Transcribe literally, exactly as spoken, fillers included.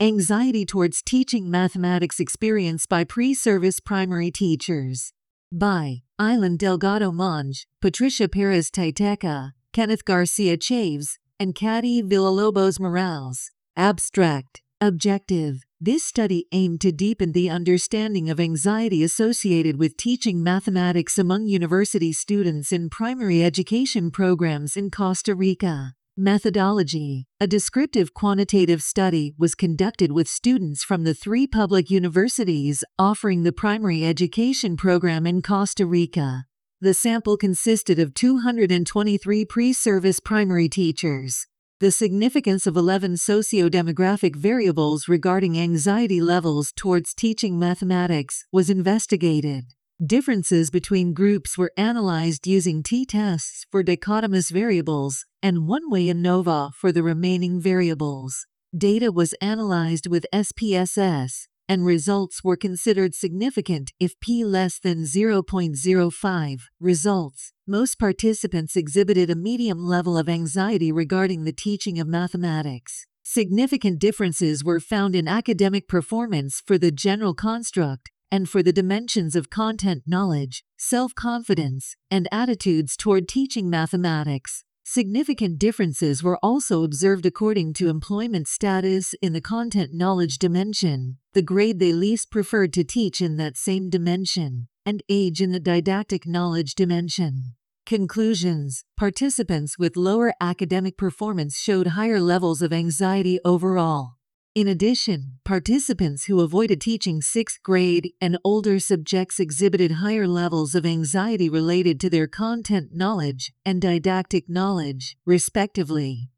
Anxiety towards teaching mathematics experienced by pre-service primary teachers. By Island Delgado Monge, Patricia Perez Taiteca, Kenneth Garcia Chaves, and Katy Villalobos Morales. Abstract. Objective. This study aimed to deepen the understanding of anxiety associated with teaching mathematics among university students in primary education programs in Costa Rica. Methodology. A descriptive quantitative study was conducted with students from the three public universities offering the primary education program in Costa Rica. The sample consisted of two hundred twenty-three pre-service primary teachers. The significance of eleven socio-demographic variables regarding anxiety levels towards teaching mathematics was investigated. Differences between groups were analyzed using t-tests for dichotomous variables and one-way ANOVA for the remaining variables. Data was analyzed with S P S S, and results were considered significant if p less than zero point zero five. Results. Most participants exhibited a medium level of anxiety regarding the teaching of mathematics. Significant differences were found in academic performance for the general construct and for the dimensions of content knowledge, self-confidence, and attitudes toward teaching mathematics. Significant differences were also observed according to employment status in the content knowledge dimension, the grade they least preferred to teach in that same dimension, and age in the didactic knowledge dimension. Conclusions. Participants with lower academic performance showed higher levels of anxiety overall. In addition, participants who avoided teaching sixth grade and older subjects exhibited higher levels of anxiety related to their content knowledge and didactic knowledge, respectively.